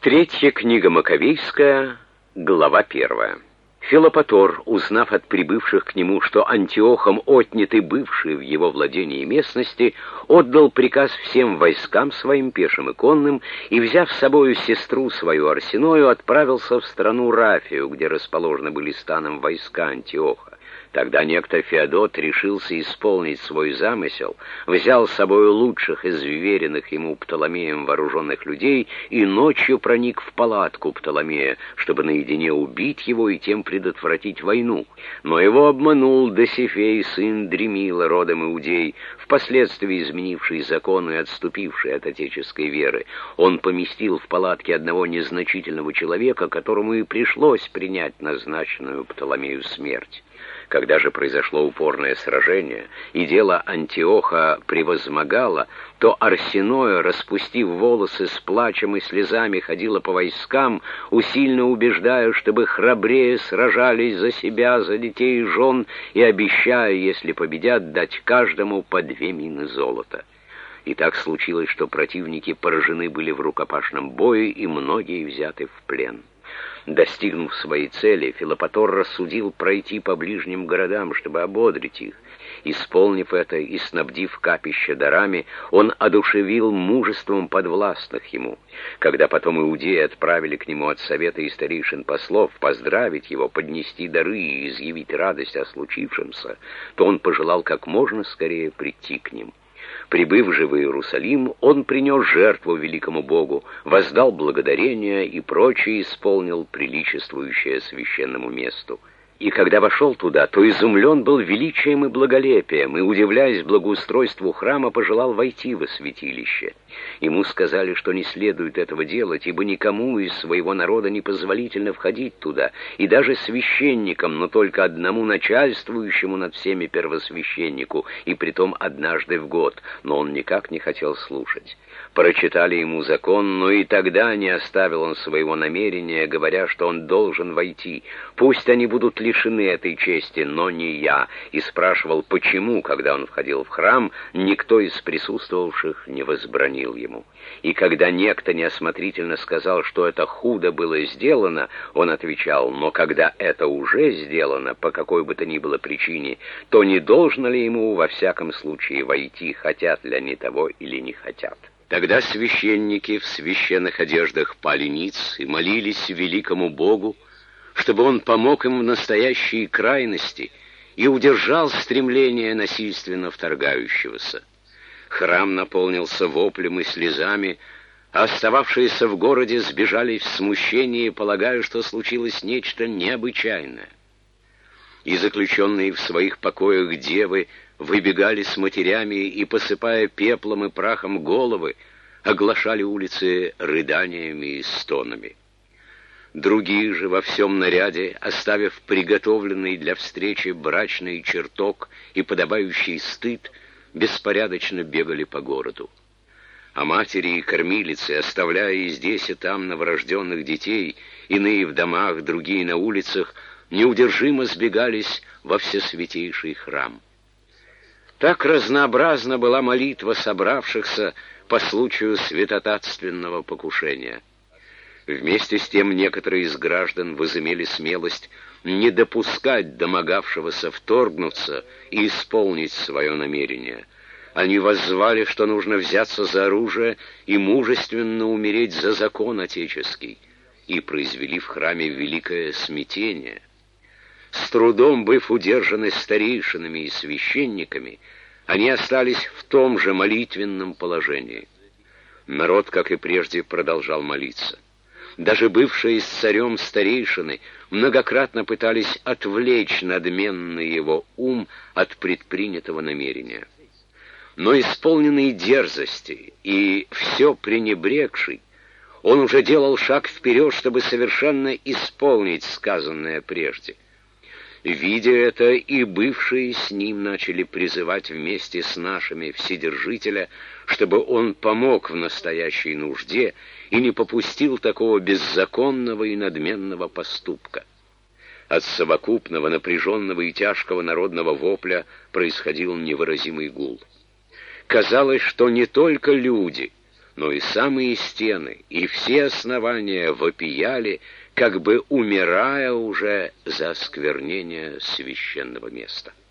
Третья книга Маковейская, глава 1. Филопатор, узнав от прибывших к нему, что Антиохом отняты бывшие в его владении местности, отдал приказ всем войскам своим, пешим и конным, и, взяв с собою сестру свою Арсеною, отправился в страну Рафию, где расположены были станом войска Антиоха. Тогда некто Феодот решился исполнить свой замысел, взял с собою лучших из вверенных ему Птоломеем вооруженных людей и ночью проник в палатку Птоломея, чтобы наедине убить его и тем предотвратить войну. Но его обманул Досифей, сын Дремила, родом Иудей, впоследствии изменивший закон и отступивший от отеческой веры. Он поместил в палатке одного незначительного человека, которому и пришлось принять назначенную Птоломею смерть. Когда же произошло упорное сражение, и дело Антиоха превозмогало, то Арсеноя, распустив волосы, с плачем и слезами ходила по войскам, усильно убеждая, чтобы храбрее сражались за себя, за детей и жен, и обещая, если победят, дать каждому по 2 мины золота. И так случилось, что противники поражены были в рукопашном бою, и многие взяты в плен. Достигнув своей цели, Филопатор рассудил пройти по ближним городам, чтобы ободрить их. Исполнив это и снабдив капища дарами, он одушевил мужеством подвластных ему. Когда потом иудеи отправили к нему от совета и старейшин послов поздравить его, поднести дары и изъявить радость о случившемся, то он пожелал как можно скорее прийти к ним. Прибыв же в Иерусалим, он принес жертву великому Богу, воздал благодарение и прочее исполнил приличествующее священному месту. И когда вошел туда, то изумлен был величием и благолепием, и, удивляясь благоустройству храма, пожелал войти во святилище. Ему сказали, что не следует этого делать, ибо никому из своего народа не позволительно входить туда, и даже священникам, но только одному начальствующему над всеми первосвященнику, и притом однажды в год, но он никак не хотел слушать. Прочитали ему закон, но и тогда не оставил он своего намерения, говоря, что он должен войти. Пусть они будут лишены этой чести, но не я. И спрашивал, почему, когда он входил в храм, никто из присутствовавших не возбранил ему. И когда некто неосмотрительно сказал, что это худо было сделано, он отвечал, но когда это уже сделано, по какой бы то ни было причине, то не должно ли ему во всяком случае войти, хотят ли они того или не хотят. Тогда священники в священных одеждах пали ниц и молились великому Богу, чтобы он помог им в настоящей крайности и удержал стремление насильственно вторгающегося. Храм наполнился воплем и слезами, а остававшиеся в городе сбежали в смущении, полагая, что случилось нечто необычайное. И заключенные в своих покоях девы выбегали с матерями и, посыпая пеплом и прахом головы, оглашали улицы рыданиями и стонами. Другие же во всем наряде, оставив приготовленный для встречи брачный чертог и подобающий стыд, беспорядочно бегали по городу. А матери и кормилицы, оставляя и здесь, и там новорожденных детей, иные в домах, другие на улицах, неудержимо сбегались во всесвятейший храм. Так разнообразна была молитва собравшихся по случаю святотатственного покушения. Вместе с тем некоторые из граждан возымели смелость не допускать домогавшегося вторгнуться и исполнить свое намерение. Они воззвали, что нужно взяться за оружие и мужественно умереть за закон отеческий, и произвели в храме великое смятение. С трудом быв удержаны старейшинами и священниками, они остались в том же молитвенном положении. Народ, как и прежде, продолжал молиться. Даже бывшие с царем старейшины многократно пытались отвлечь надменный его ум от предпринятого намерения. Но исполненный дерзости и все пренебрегший, он уже делал шаг вперед, чтобы совершенно исполнить сказанное прежде. Видя это, и бывшие с ним начали призывать вместе с нашими Вседержителя, чтобы он помог в настоящей нужде и не попустил такого беззаконного и надменного поступка. От совокупного, напряженного и тяжкого народного вопля происходил невыразимый гул. Казалось, что не только люди, но и самые стены, и все основания вопияли, как бы умирая уже за осквернение священного места.